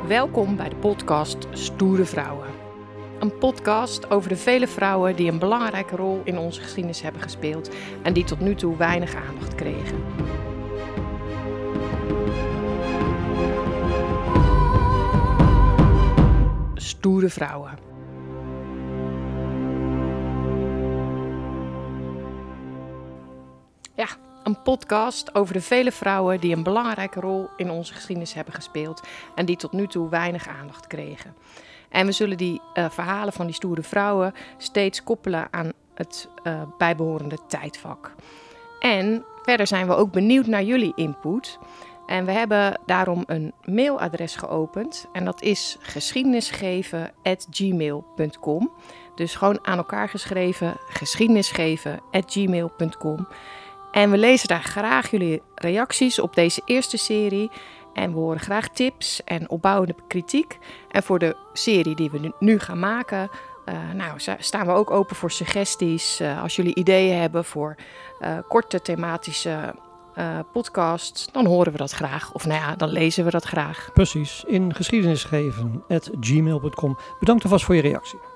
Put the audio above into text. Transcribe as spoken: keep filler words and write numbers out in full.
Welkom bij de podcast Stoere Vrouwen. Een podcast over de vele vrouwen die een belangrijke rol in onze geschiedenis hebben gespeeld en die tot nu toe weinig aandacht kregen. Stoere Vrouwen. Ja, een podcast over de vele vrouwen die een belangrijke rol in onze geschiedenis hebben gespeeld en die tot nu toe weinig aandacht kregen. En we zullen die uh, verhalen van die stoere vrouwen steeds koppelen aan het uh, bijbehorende tijdvak. En verder zijn we ook benieuwd naar jullie input. En we hebben daarom een mailadres geopend en dat is geschiedenisgeven at gmail punt com. Dus gewoon aan elkaar geschreven, geschiedenisgeven at gmail punt com. En we lezen daar graag jullie reacties op deze eerste serie. En we horen graag tips en opbouwende kritiek. En voor de serie die we nu gaan maken, uh, nou, staan we ook open voor suggesties. Uh, als jullie ideeën hebben voor uh, korte thematische uh, podcasts, dan horen we dat graag. Of nou ja, dan lezen we dat graag. Precies, in geschiedenisgeven at gmail punt com. Bedankt alvast voor je reactie.